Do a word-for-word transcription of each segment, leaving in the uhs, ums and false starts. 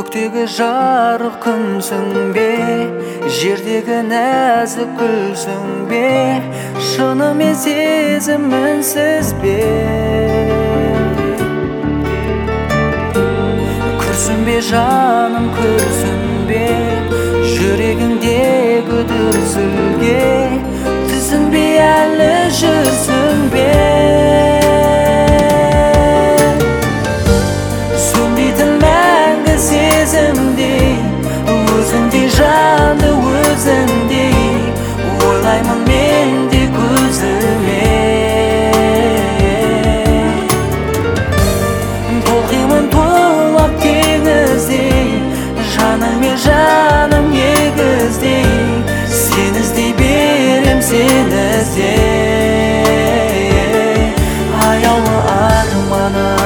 Көктегі жарық күнсің бе, жердегі нәзік гүлсің бе, шынымен сезімінсіз бе? Күрсінбе жаным, күрсінбе, жүрегіңдегі дүрсілге, түсінбе әлі жүрсің бе? Сөнбейтін мәңгі сезімдей, өзіңдей жанды өзіңдей, ойлаймын мен де көзіме. Толқимын тулап теңіздей, жаныңмен жаным егіздей, сені іздей берем, сені іздей, аяулы арманым.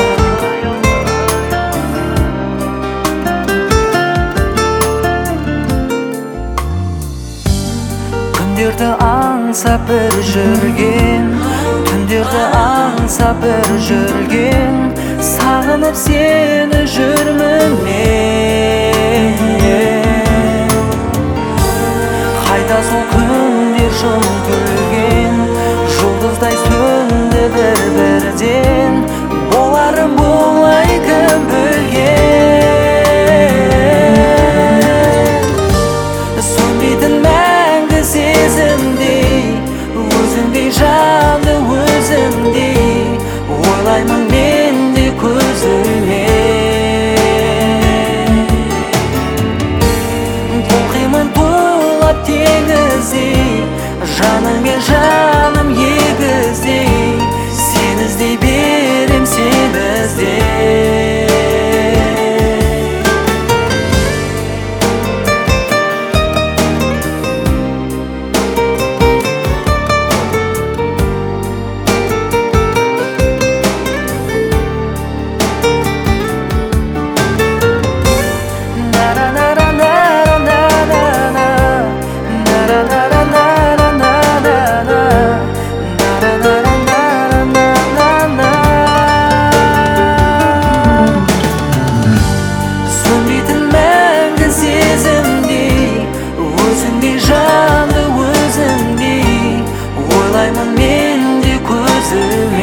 Түндерді аңсап бір жүрген, түндерді аңсап бір жүрген, сағынып сені жүрмін мен. Қайда сол күндер жым күлген, жұлдыздай сөнді бір-бірден, боларым болай кім білген. Сөнбейтін мәңгі сезімдей, өзіңдей жанды өзіңдей, ойлаймын мен де көзіме. Толқимын тулап теңіздей, жаныңмен жаным егіздей, сені іздей берем, сені іздей. Сөнбейтін мәңгі сезімдей, өзіңдей жанды өзіңдей, ойлаймын мен де көзіме.